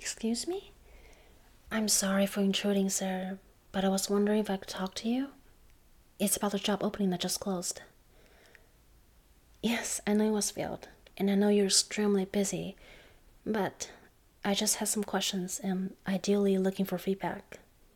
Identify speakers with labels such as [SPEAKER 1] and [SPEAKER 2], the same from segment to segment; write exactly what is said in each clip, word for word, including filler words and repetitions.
[SPEAKER 1] Excuse me? I'm sorry for intruding, sir, but I was wondering if I could talk to you. It's about the job opening that just closed. Yes, I know it was filled, and I know you're extremely busy, but I just had some questions and ideally looking for feedback.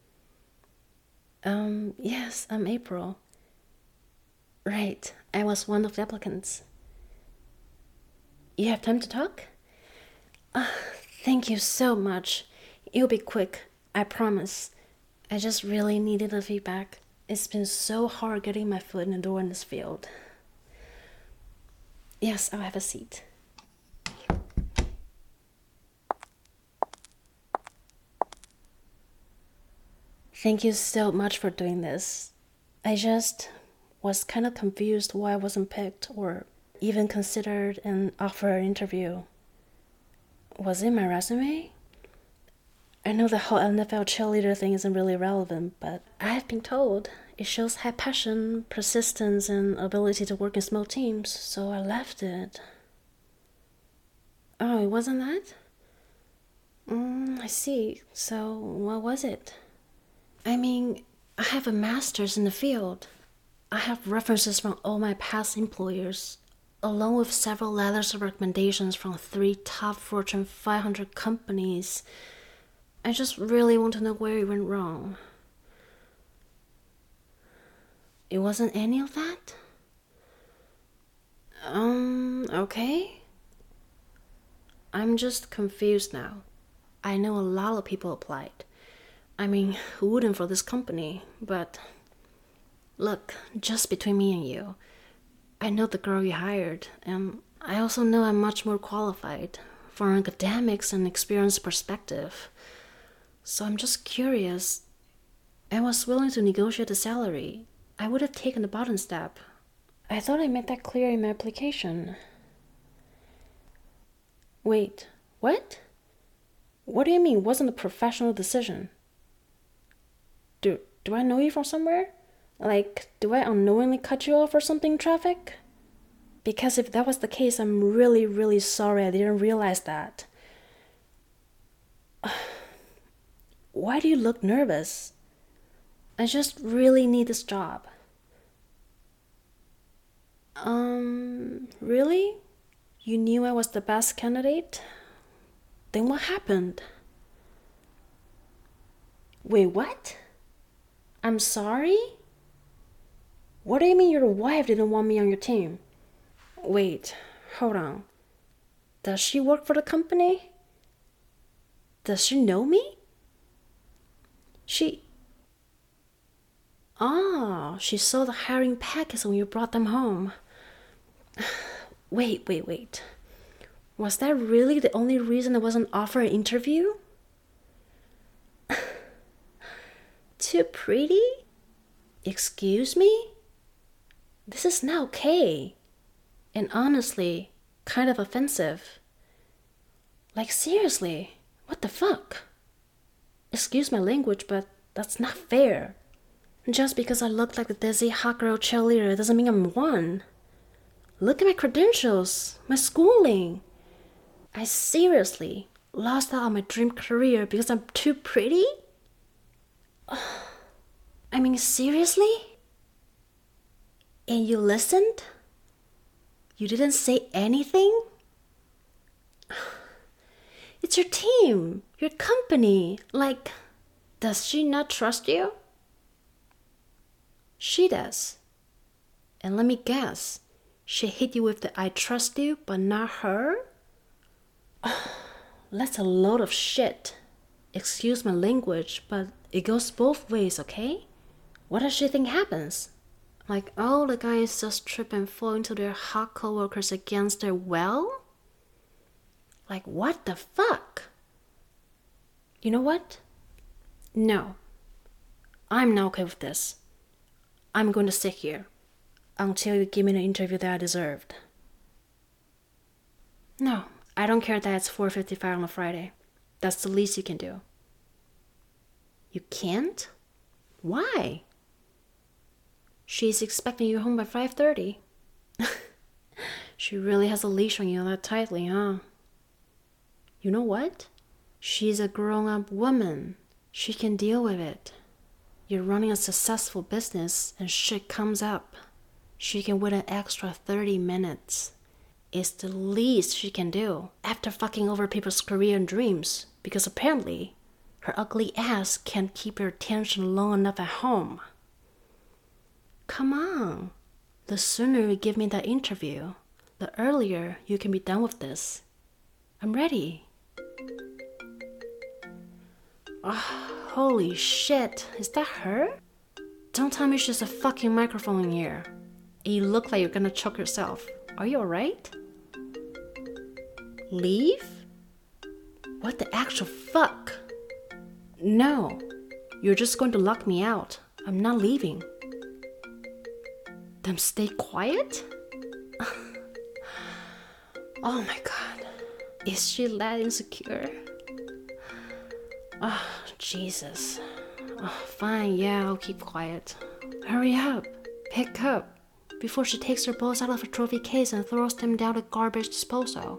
[SPEAKER 1] Um, yes, I'm April. Right, I was one of the applicants. You have time to talk? Uh, thank you so much. It'll be quick, I promise. I just really needed the feedback. It's been so hard getting my foot in the door in this field. Yes, I'll have a seat. Thank you so much for doing this. I just was kind of confused why I wasn't picked or even considered and offered an interview. Was it my resume? I know the whole N F L cheerleader thing isn't really relevant, but I have been told it shows high passion, persistence, and ability to work in small teams, so I left it. Oh, it wasn't that? Mm, I see. So, what was it? I mean, I have a master's in the field. I have references from all my past employers, along with several letters of recommendations from three top Fortune five hundred companies. I just really want to know where it went wrong. It wasn't any of that? Um, okay. I'm just confused now. I know a lot of people applied. I mean, who wouldn't for this company? But look, just between me and you, I know the girl you hired, and I also know I'm much more qualified from an academics and experience perspective. So I'm just curious. I was willing to negotiate the salary. I would have taken the bottom step. I thought I made that clear in my application. Wait, what? What do you mean it wasn't a professional decision? Do, do I know you from somewhere? Like, do I unknowingly cut you off or something in traffic? Because if that was the case, I'm really, really sorry I didn't realize that. Why do you look nervous? I just really need this job. Um, really? You knew I was the best candidate? Then what happened? Wait, what? I'm sorry? What do you mean your wife didn't want me on your team? Wait, hold on. Does she work for the company? Does she know me? She... Ah, she saw the hiring packets when you brought them home. Wait, wait, wait. Was that really the only reason I wasn't offered an interview? Too pretty? Excuse me? This is not okay. And honestly, kind of offensive. Like seriously, what the fuck? Excuse my language, but that's not fair. Just because I look like the dizzy hot girl cheerleader doesn't mean I'm one. Look at my credentials, my schooling. I seriously lost out on my dream career because I'm too pretty? I mean, seriously? And you listened? You didn't say anything? It's your team, your company. Like, does she not trust you? She does. And let me guess, she hit you with the I trust you, but not her? That's a load of shit. Excuse my language, but it goes both ways, okay? What does she think happens? Like all the guys just trip and fall into their hot coworkers against their will? Like what the fuck? You know what? No. I'm not okay with this. I'm going to sit here until you give me the interview that I deserved. No, I don't care that it's four fifty-five on a Friday. That's the least you can do. You can't? Why? She's expecting you home by five thirty. She really has a leash on you that tightly, huh? You know what? She's a grown-up woman. She can deal with it. You're running a successful business and shit comes up. She can wait an extra thirty minutes. It's the least she can do after fucking over people's career and dreams, because apparently her ugly ass can't keep her attention long enough at home. Come on. The sooner you give me that interview, the earlier you can be done with this. I'm ready. Oh, holy shit. Is that her? Don't tell me she's a fucking microphone in here. And you look like you're gonna choke yourself. Are you alright? Leave? What the actual fuck? No. You're just going to lock me out. I'm not leaving. Then stay quiet? Oh my god. Is she that insecure? Oh, Jesus. Oh, fine, yeah, I'll keep quiet. Hurry up. Pick up. Before she takes her balls out of her trophy case and throws them down the garbage disposal.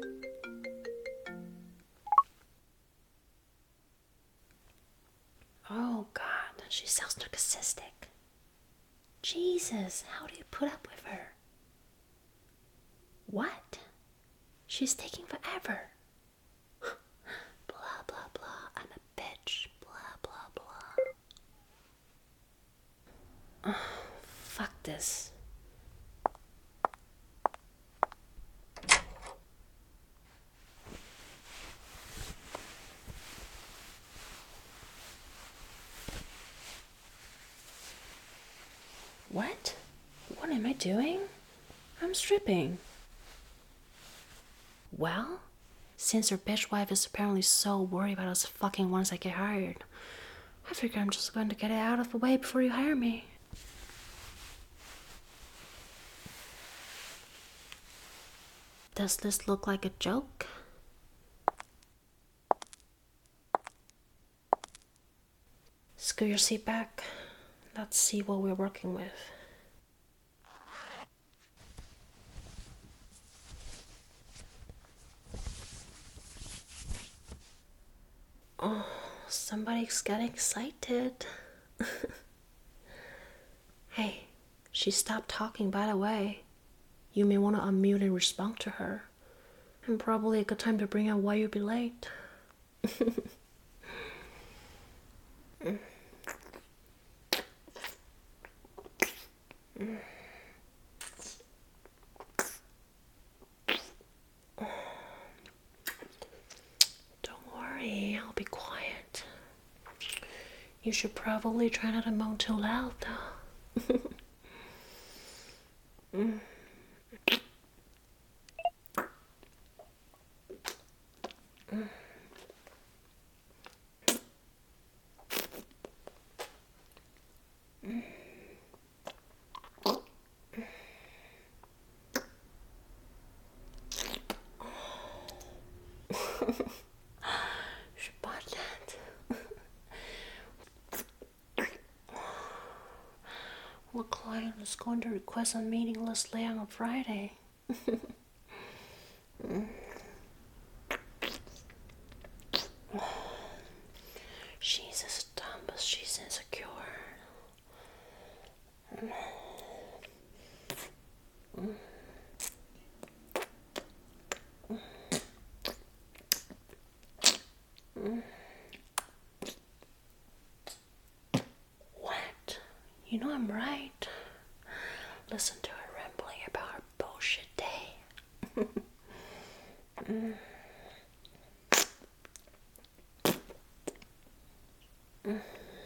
[SPEAKER 1] Oh god, she sounds narcissistic. Jesus, how do you put up with her? What? She's taking forever. Blah, blah, blah. I'm a bitch. Blah, blah, blah. Oh, fuck this. What? What am I doing? I'm stripping. Well, since your bitch wife is apparently so worried about us fucking once I get hired, I figure I'm just going to get it out of the way before you hire me. Does this look like a joke? Scoot your seat back. Let's see what we're working with. Oh, somebody's getting excited. Hey, she stopped talking, by the way. You may want to unmute and respond to her. And probably a good time to bring up why you'll be late. mm. Mm. Don't worry, I'll be quiet. You should probably try not to moan too loud, though. mm. Mm. Mm. Should bought that. What client is going to request a meaningless layout on Friday? mm. She's as dumb as she's insecure. Mm. Mm. Mm. What? You know I'm right. Listen to her rambling about her bullshit day. mm. Mm.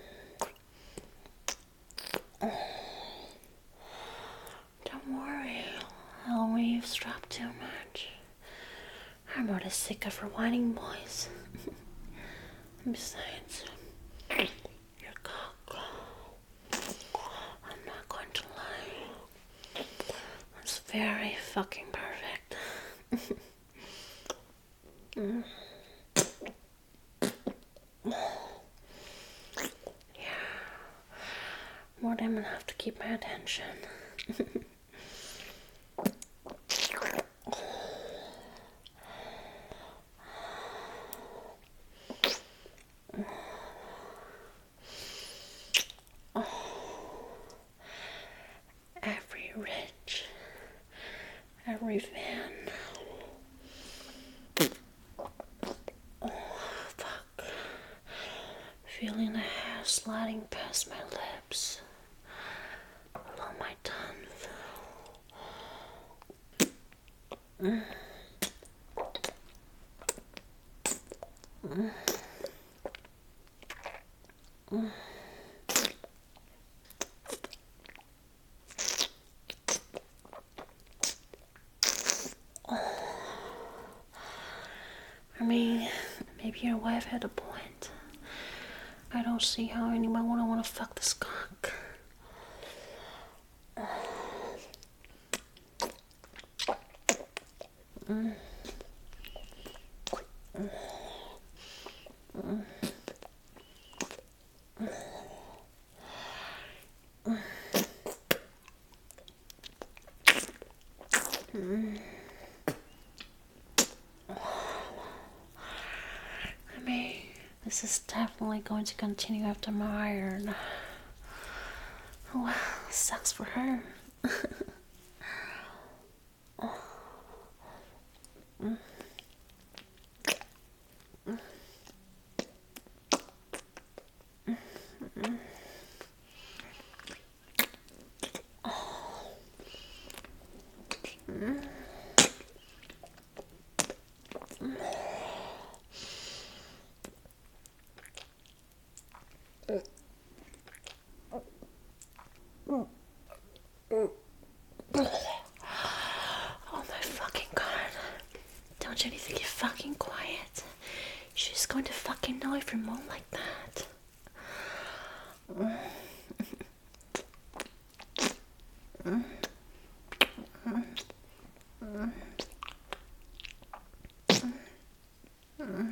[SPEAKER 1] Don't worry, I'll only eavesdrop too much. I'm already sick of her whining voice. And besides, your cock, I'm not going to lie, it's very fucking perfect. mm. Yeah, more than enough to keep my attention. kiss my lips along my tongue. Mm. Mm. Mm. I mean, maybe your wife had a point. I don't see how anyone would want to fuck this cock. Mm. Mm. Mm. Mm. I mean, this is definitely going to continue after my iron. Well, sucks for her. Mm. Mm. Mm. Mm. Oh my fucking god. Don't you need to get fucking quiet? She's going to fucking know if you moan like that. Mm. Mm. Mm. Mm. Mm.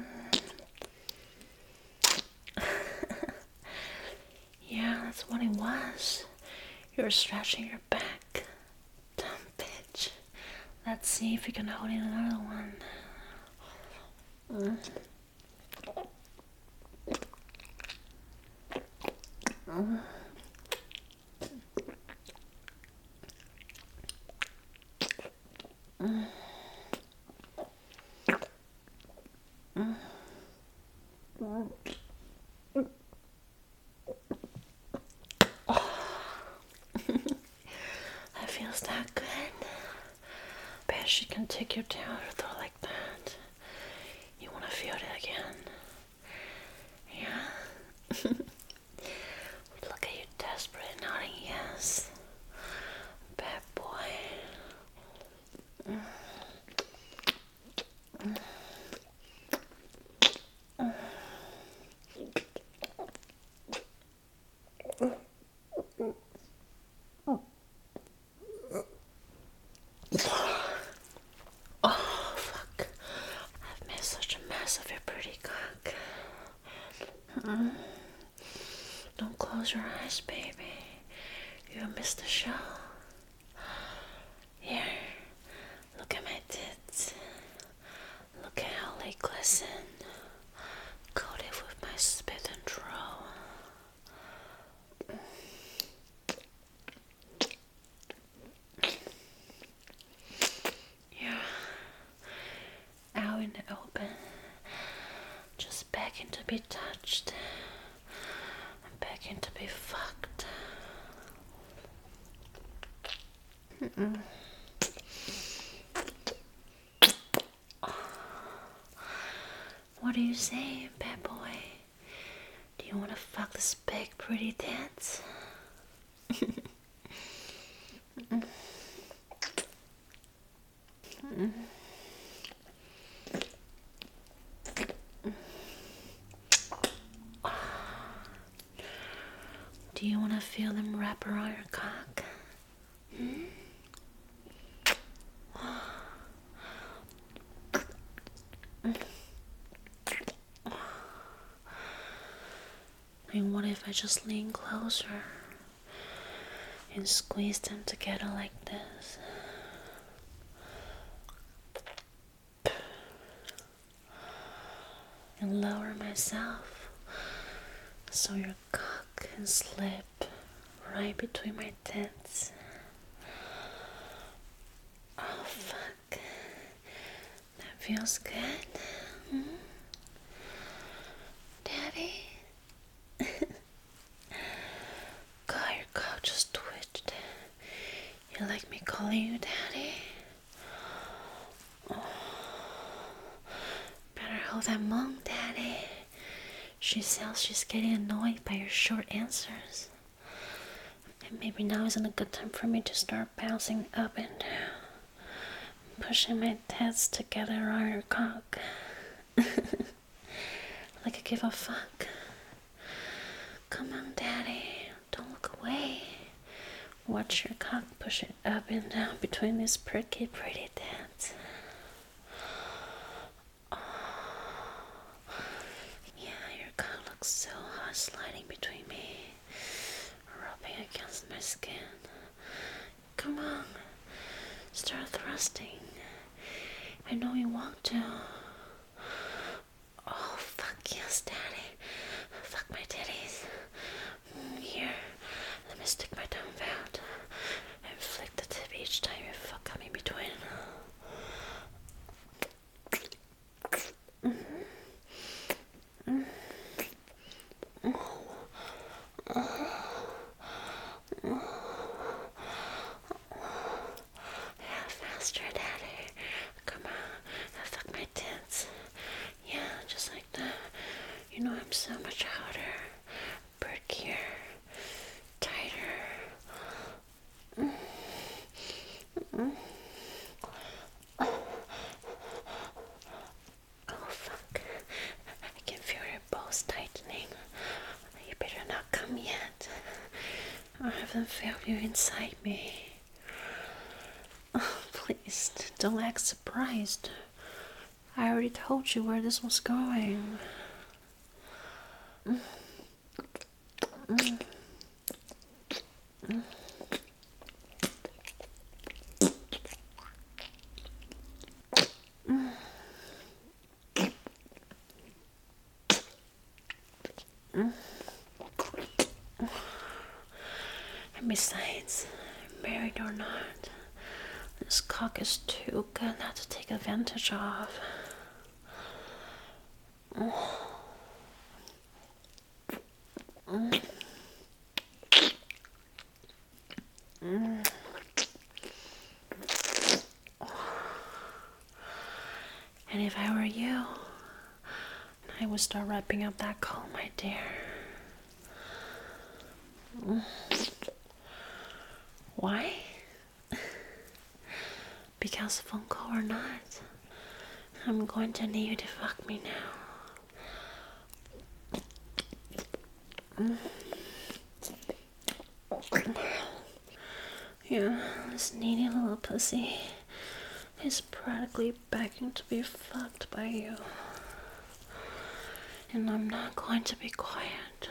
[SPEAKER 1] Yeah, that's what it was. You were stretching your back. Dumb bitch. Let's see if you can hold in another one. Mm. Mm. Mm. Mm. Mm. That feels that good. Bet she can take you down her throat like that. You wanna feel it again? Yeah? Look at you desperate nodding yes. Bad boy. Mm. Mm. Mm. Oh, fuck. I've made such a mess of your pretty cock. Mm. Don't close your eyes, baby. You'll miss the show. Here, look at my tits. Look at how they glisten. Coated with my spit and drool. Yeah. Out in the open. Just begging to be touched. I'm begging to be fucked. Mm-mm. What do you say, bad boy? Do you want to fuck this big, pretty tits? Mm-mm. Mm-mm. Do you want to feel them wrap around your cock? Hmm? And what if I just lean closer and squeeze them together like this? And lower myself so your cock can slip right between my tits. Oh fuck. That feels good. Hmm? Daddy? You like me calling you daddy? Oh. Better hold that mom, daddy. She says she's getting annoyed by your short answers. And maybe now isn't a good time for me to start bouncing up and down, pushing my tits together on your cock. Like I give a fuck. Come on, daddy. Don't look away. Watch your cock push it up and down between these pretty, pretty tits. Oh. Yeah, your cock looks so hot sliding between me, rubbing against my skin. Come on. Start thrusting. I know you want to. Oh, fuck yes, daddy. Fuck my titties. Here, let me stick my tongue out and flick the tip each time you fuck up in between. Mm-hmm. Mm-hmm. Yeah, faster, daddy. Come on, fuck my tits. Yeah, just like that. You know I'm so much hotter, perkier, tighter. Mm. Mm. Oh fuck! I can feel your balls tightening. You better not come yet. I haven't felt you inside me. Oh, please don't act surprised. I already told you where this was going. Mm. Mm. Mm. Mm. Mm. And besides, married or not, this cock is too good not to take advantage of. Mm. Mm. Mm. And if I were you, I would start wrapping up that call, my dear. Mm. Why? Because phone call or not, I'm going to need you to fuck me now. Mm. Yeah, this needy little pussy is practically begging to be fucked by you. And I'm not going to be quiet.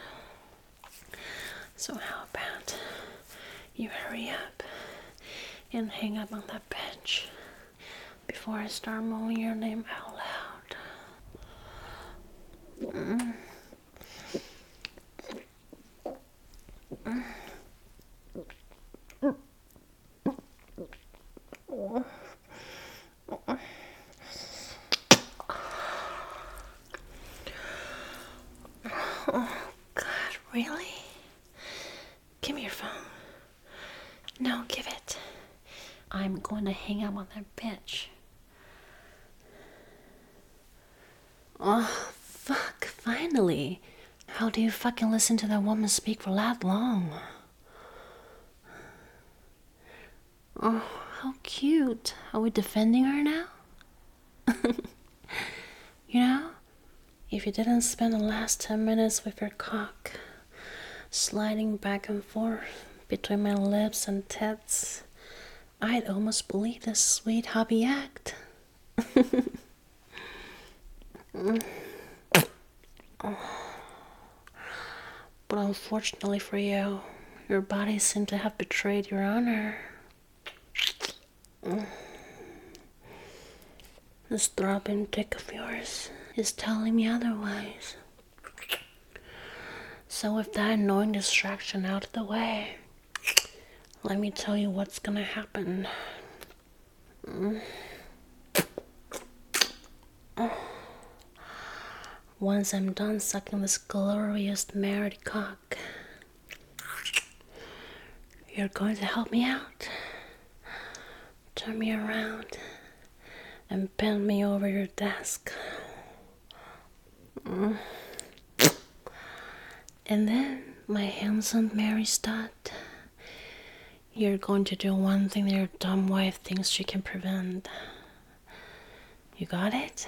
[SPEAKER 1] So how about you hurry up and hang up on that bench before I start moaning your name out loud. Mm. Mm. Oh, God, really? Give me your phone. No, give it. I'm going to hang up on that bitch. Oh, fuck, finally. How do you fucking listen to that woman speak for that long? Oh, how cute. Are we defending her now? You know, if you didn't spend the last ten minutes with your cock sliding back and forth between my lips and tits, I'd almost believe this sweet hobby act. Mm. Oh. But unfortunately for you, your body seemed to have betrayed your honor. Mm. This throbbing dick of yours is telling me otherwise. So with that annoying distraction out of the way, let me tell you what's gonna happen. Mm. Oh. Once I'm done sucking this glorious married cock, you're going to help me out. turn me around and bend me over your desk. Mm. And then, my handsome Mary Stott, you're going to do one thing that your dumb wife thinks she can prevent. You got it?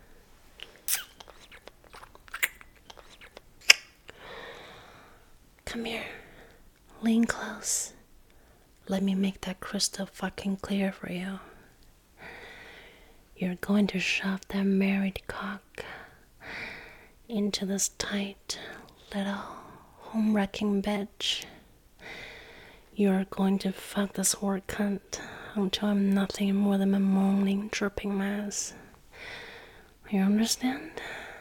[SPEAKER 1] Come here. Lean close. Let me make that crystal fucking clear for you. You're going to shove that married cock into this tight little home-wrecking bitch. You're going to fuck this whore cunt until I'm nothing more than a moaning, dripping mess. You understand?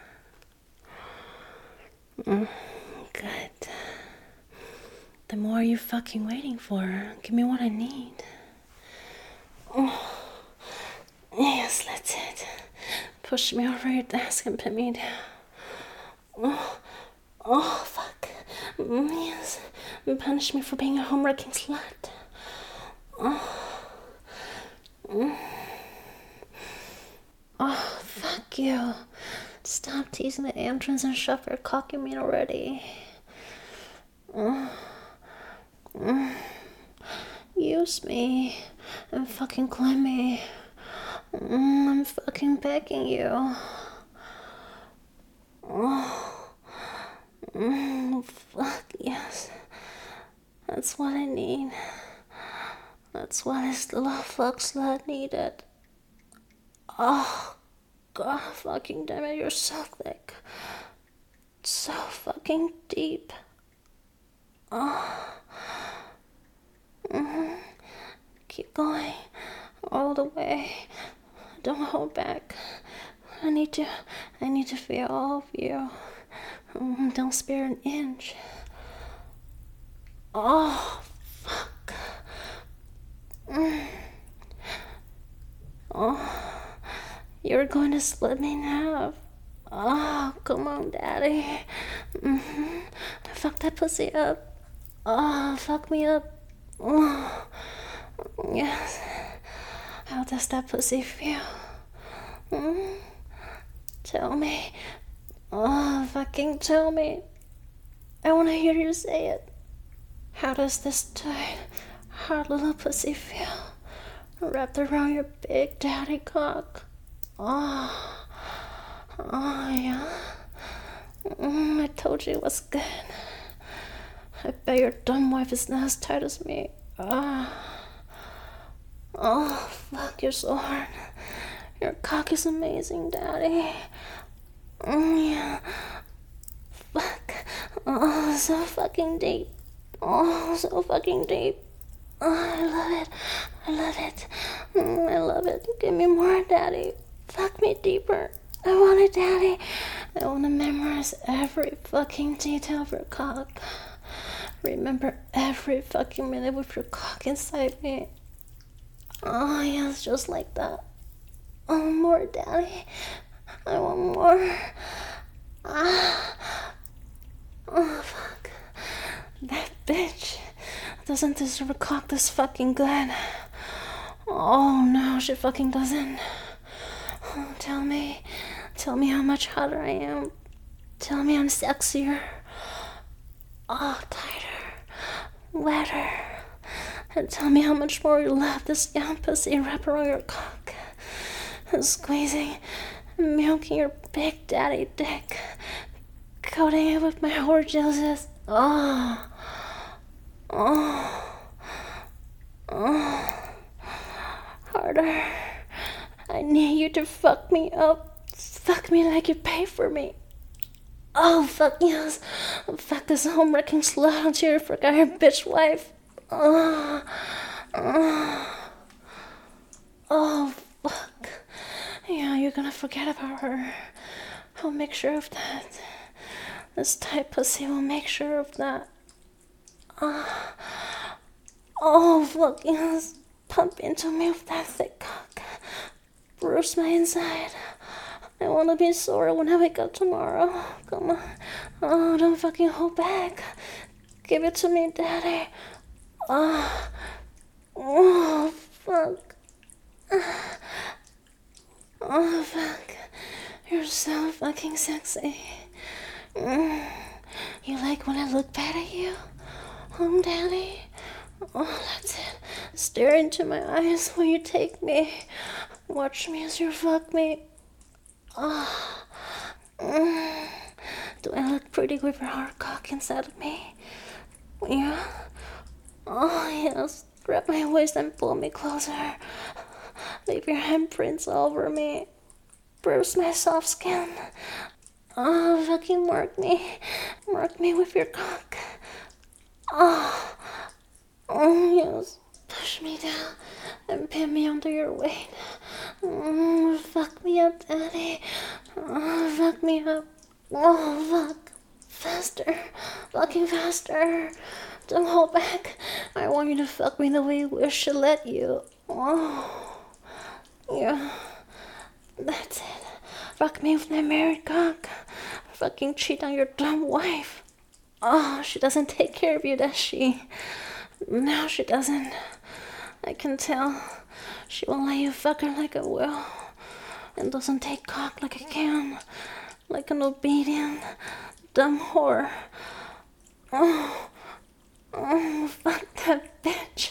[SPEAKER 1] Mm, good. The more you fucking waiting for, give me what I need. Oh. Yes, that's it. Push me over your desk and put me down. Oh, oh fuck. Yes. Punish me for being a home-wrecking slut. Oh. Oh, fuck you. Stop teasing the entrance and shove your cock in me already. Oh. Mm. Use me and fucking climb me. Mm, I'm fucking begging you. Oh. Mm, fuck yes. That's what I need. That's what this little fuck slut needed. Oh, God fucking damn it, you're so thick. So fucking deep. Oh. Mm-hmm. Keep going all the way. Don't hold back. I need to, I need to feel all of you. Mm, don't spare an inch. Oh, fuck. Mm. Oh, you're going to split me in half. Oh, come on, daddy. Mm-hmm. Fuck that pussy up. Oh, fuck me up. Oh, yes. How does that pussy feel? Mm? Tell me. Oh, fucking tell me. I want to hear you say it. How does this tight, hard little pussy feel? Wrapped around your big daddy cock. Oh, oh yeah. Mm, I told you it was good. I bet your dumb wife is not as tight as me. Oh, oh fuck, you're so hard. Your cock is amazing, daddy. Mm, yeah. Fuck. Oh, so fucking deep. Oh, so fucking deep. Oh, I love it. I love it. Mm, I love it. Give me more, daddy. Fuck me deeper. I want it, daddy. I want to memorize every fucking detail of your cock. Remember every fucking minute with your cock inside me. Oh, yes, just like that. Oh, more, daddy. I want more. Ah. Oh, fuck. That bitch doesn't deserve a cock this fucking good. Oh, no, she fucking doesn't. Oh, tell me. Tell me how much hotter I am. Tell me I'm sexier. Oh, tighter. Wetter. And tell me how much more you love this young pussy wrap around your cock. And squeezing and milking your big daddy dick. Coating it with my whore juices. Oh. Oh. Oh. Harder. I need you to fuck me up. Fuck me like you pay for me. Oh, fuck yes. Fuck this home-wrecking slut until you forgot your bitch wife. Oh. Oh. Oh, fuck. Yeah, you're gonna forget about her. I'll make sure of that. This tight pussy will make sure of that. Oh, oh fuck yes. Pump into me with that thick cock. Bruise my inside. I want to be sore when I wake up tomorrow. Come on. Oh, don't fucking hold back. Give it to me, daddy. Oh, oh fuck. fucking sexy. Mm. You like when I look bad at you? Oh, daddy. Oh, that's it. Stare into my eyes when you take me. Watch me as you fuck me. Oh. Mm. Do I look pretty with your hard cock inside of me? Yeah. Oh, yes. Grab my waist and pull me closer. Leave your handprints all over me. Bruise my soft skin. Oh, fucking mark me. Mark me with your cock. Oh. Oh, yes. Push me down and pin me under your weight. Oh, fuck me up, daddy. Oh, fuck me up. Oh, fuck. Faster. Fucking faster. Don't hold back. I want you to fuck me the way you wish to let you. Oh. Yeah. That's it. Fuck me with my married cock. Fucking cheat on your dumb wife. Oh, she doesn't take care of you, does she? No, she doesn't. I can tell. She won't let you fuck her like I will. And doesn't take cock like I can. Like an obedient, dumb whore. Oh, oh, fuck that bitch.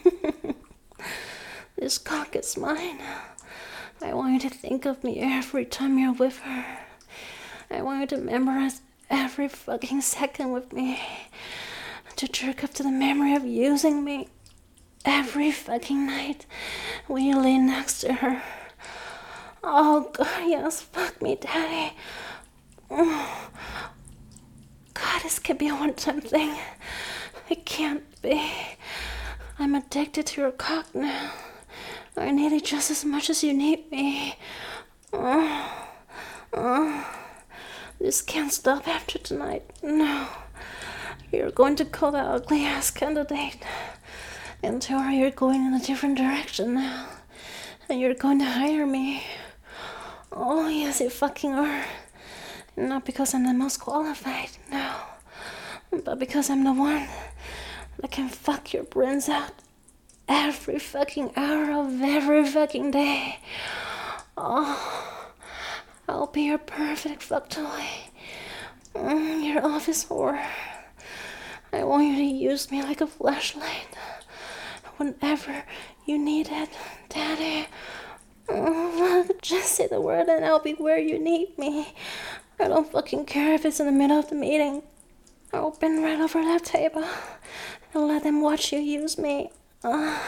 [SPEAKER 1] This cock is mine. I want you to think of me every time you're with her. I want you to memorize every fucking second with me. To jerk up to the memory of using me every fucking night when you lay next to her. Oh, God, yes, fuck me, daddy. Oh. God, this could be a one-time thing. It can't be. I'm addicted to your cock now. I need it just as much as you need me. Oh. Oh. This can't stop after tonight. No. You're going to call that ugly ass candidate. And tell her you're going in a different direction now. And you're going to hire me. Oh, yes, you fucking are. Not because I'm the most qualified, no. But because I'm the one that can fuck your brains out every fucking hour of every fucking day. Oh, I'll be your perfect fuck toy. Mm, your office whore. I want you to use me like a flashlight whenever you need it, daddy. Oh, just say the word and I'll be where you need me. I don't fucking care if it's in the middle of the meeting. I'll bend right over that table and let them watch you use me. Oh,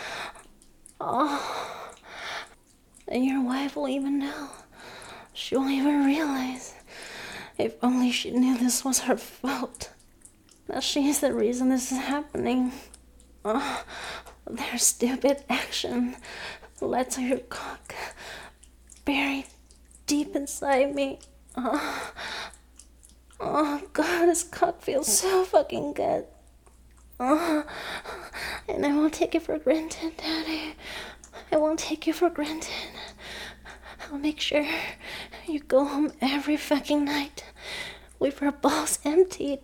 [SPEAKER 1] oh. And your wife will even know. She won't even realize. If only she knew this was her fault. That she's the reason this is happening. Oh, their stupid action led to your cock buried deep inside me. Oh, oh God, this cock feels so fucking good. Oh, and I won't take it for granted, daddy. I won't take you for granted. I'll make sure you go home every fucking night with your balls emptied.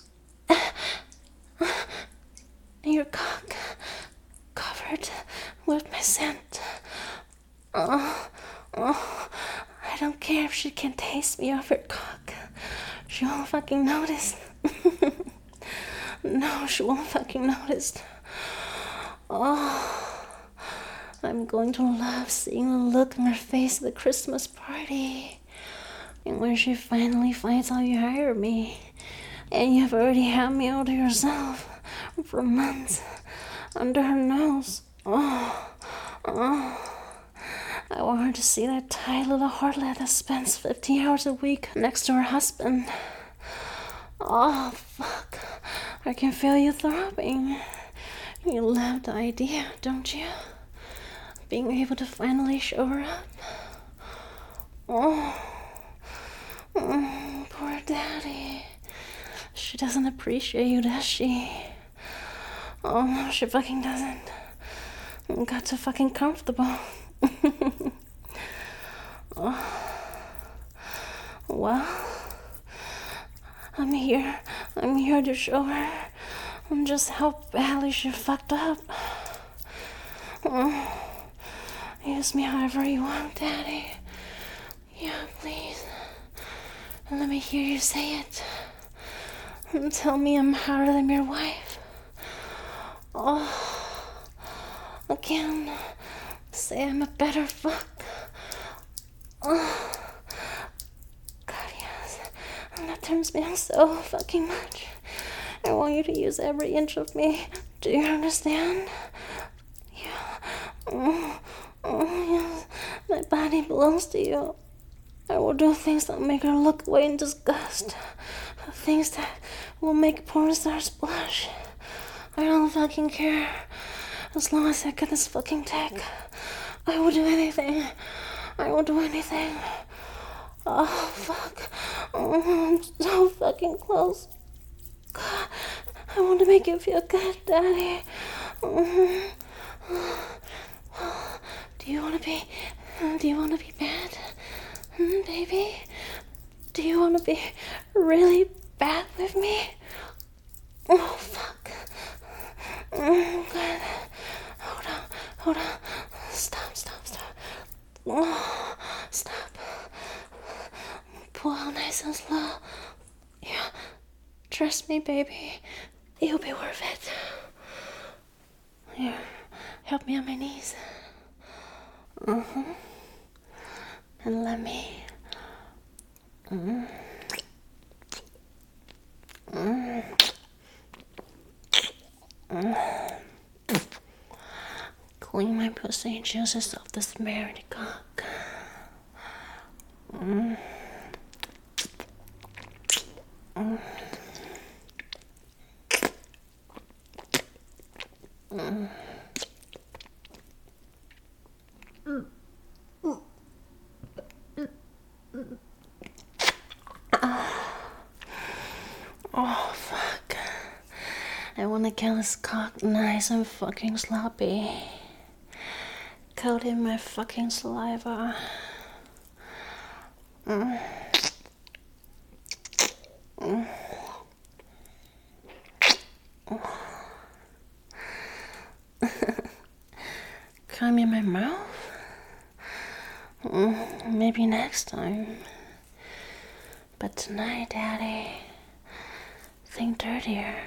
[SPEAKER 1] And your cock covered with my scent. Oh, oh, I don't care if she can taste me off her cock. She won't fucking notice. No, she won't fucking notice. Oh, I'm going to love seeing the look on her face at the Christmas party. And when she finally finds out you hire me, and you've already had me all to yourself for months under her nose. Oh, oh. I want her to see that tight little harlot that spends fifteen hours a week next to her husband. Oh, fuck. I can feel you throbbing. You love the idea, don't you? Being able to finally show her up. Oh, oh poor daddy. She doesn't appreciate you, does she? Oh, no, she fucking doesn't. Got too fucking comfortable. Oh. Well, I'm here. I'm here to show her just how badly she fucked up. Oh. Use me however you want, daddy. Yeah, please. And let me hear you say it. And tell me I'm harder than your wife. Oh, again, say I'm a better fuck. Oh, God, yes. And that turns me on so fucking much. I want you to use every inch of me. Do you understand? Yeah. Oh, oh, yes. My body belongs to you. I will do things that make her look away in disgust. Things that will make porn stars blush. I don't fucking care. As long as I get this fucking tech, I will do anything. I will do anything. Oh, fuck. Oh, I'm so fucking close. God, I want to make you feel good, Daddy. Oh. Do you want to be... Do you want to be bad? Hmm, baby? Do you want to be really bad with me? Oh, fuck. Oh, God. Hold on, hold on. Stop, stop, stop. Oh, stop. Pull out nice and slow. Yeah. Trust me, baby. It'll be worth it. Here, help me on my knees. Uh-huh. And let me... Mm. Mm. Mm. Clean my pussy juices off this married cock. Mm. Mm. Mm. Oh, fuck. I wanna kill this cock nice and fucking sloppy. Coat in my fucking saliva. Mm. Mm. Come in my mouth? Mm, maybe next time. But tonight, Daddy, think dirtier.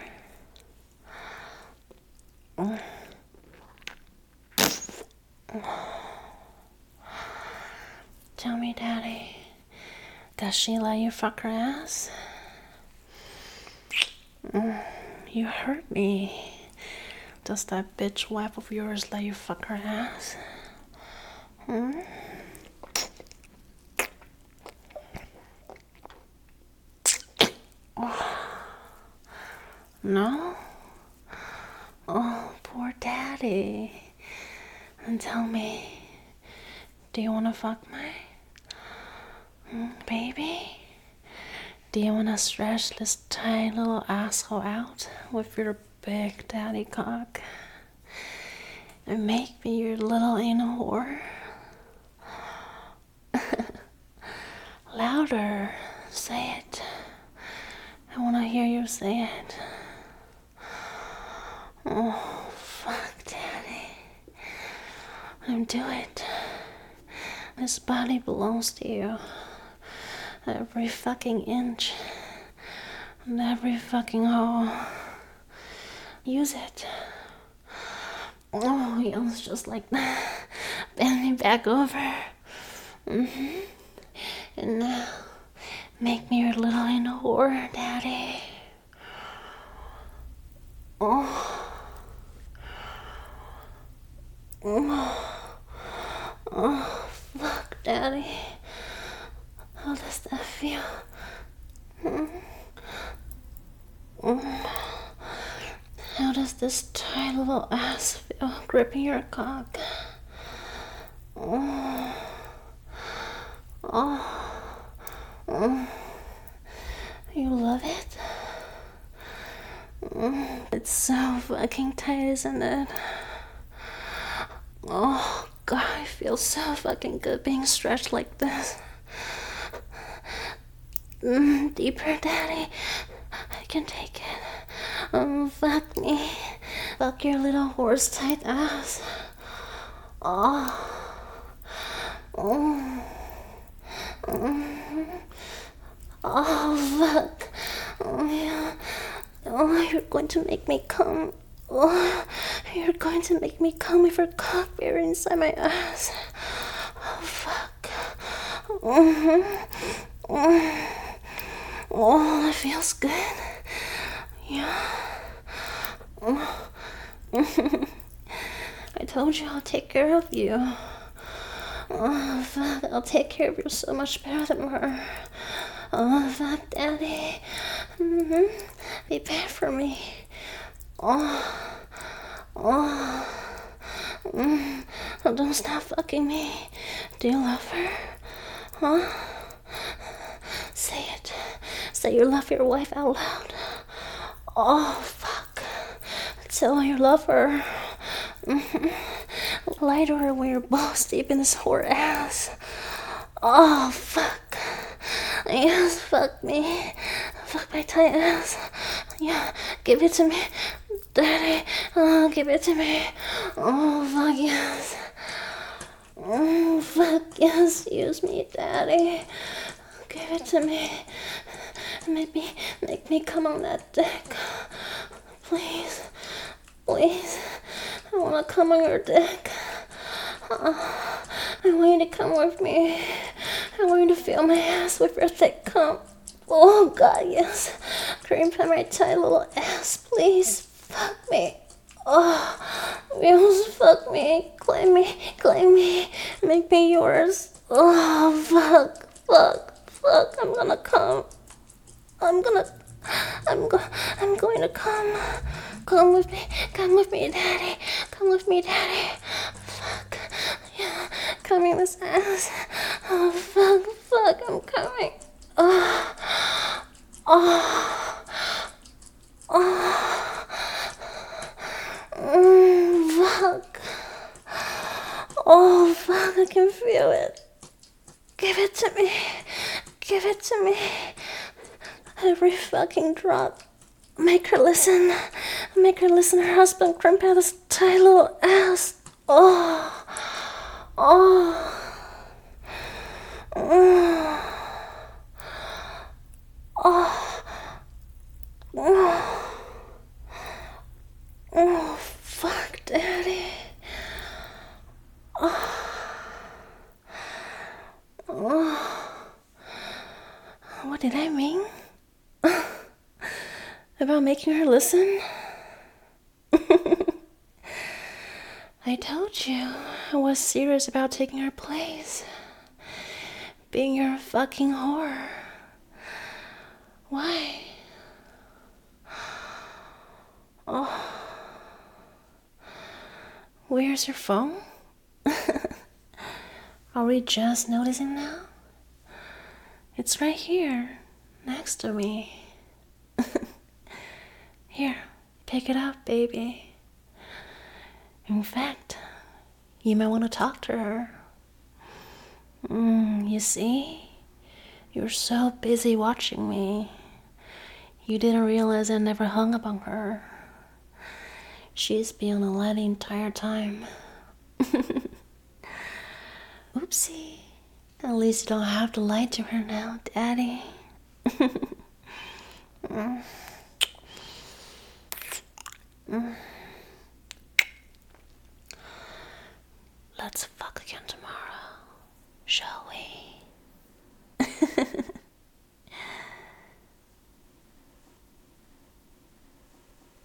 [SPEAKER 1] Mm. Tell me, Daddy, does she let you fuck her ass? Mm, you hurt me. Does that bitch wife of yours let you fuck her ass? Hmm? Oh. No? Oh, poor Daddy. And tell me, do you want to fuck my mm, baby? Do you want to stretch this tiny little asshole out with your big daddy cock? And make me your little anal whore? Louder. Say it. I want to hear you say it. Oh, fuck, Daddy. I'm do it. This body belongs to you. Every fucking inch. And every fucking hole. Use it. Oh, yes, just like that. Bend me back over. Mm-hmm. And now, make me your little anal whore, Daddy. Oh. Oh. Oh, fuck, Daddy. How does that feel? Mm. Mm. How does this tight little ass feel gripping your cock? Oh. Oh. Oh. You love it? Mm. It's so fucking tight, isn't it? Oh, God, I feel so fucking good being stretched like this. Mm, deeper, Daddy. I can take it. Oh, fuck me. Fuck your little horse-tight ass. Oh. Oh. Oh. Oh, fuck. Oh, yeah. Oh, you're going to make me come. Oh, you're going to make me come with your cock beer inside my ass. Oh, fuck. Mm-hmm. Mm. Oh, that feels good. Yeah. Oh. I told you I'll take care of you. Oh, fuck, I'll take care of you so much better than her. Oh, fuck, Daddy. Mm-hmm. Be bad for me. Oh, oh. Mm. Oh, don't stop fucking me. Do you love her? Huh? Say it. Say you love your wife out loud. Oh, fuck. Tell her you love her. Mm-hmm. Lie to her when you're balls deep in this whore ass. Oh, fuck. Yes, fuck me. Fuck my tight ass. Yeah, give it to me. Daddy, oh, give it to me. Oh, fuck yes. Oh, fuck yes, use me, Daddy. Give it to me. Make me, make me come on that dick. Please, please. I wanna come on your dick. Oh, I want you to come with me. I want you to feel my ass with your thick cum. Oh, God, yes. Cream pie my tight little ass, please. Fuck me. Oh, yes, fuck me. Claim me, claim me. Make me yours. Oh, fuck, fuck, fuck. I'm gonna come. I'm gonna... I'm go... I'm going to come. Come with me. Come with me, Daddy. Come with me, Daddy. Fuck. Yeah. Coming this ass. Oh, fuck, fuck. I'm coming. Oh. Oh. Oh. Mm, fuck. Oh, fuck. I can feel it. Give it to me. Give it to me. Every fucking drop. Make her listen. Make her listen. Her husband crimp out this tight little ass. Oh. Oh. Oh. Oh. Oh. Oh. Fuck, Daddy. Oh. Oh. What did I mean? About making her listen? I told you I was serious about taking her place. Being your fucking whore. Why? Oh. Where's your phone? Are we just noticing now? It's right here, next to me. Here, pick it up, baby. In fact, you might want to talk to her. Mm, you see? You're so busy watching me. You didn't realize I never hung up on her. She's been on the line the entire time. Oopsie. At least you don't have to lie to her now, Daddy. mm. Mm. Let's fuck again tomorrow, shall we?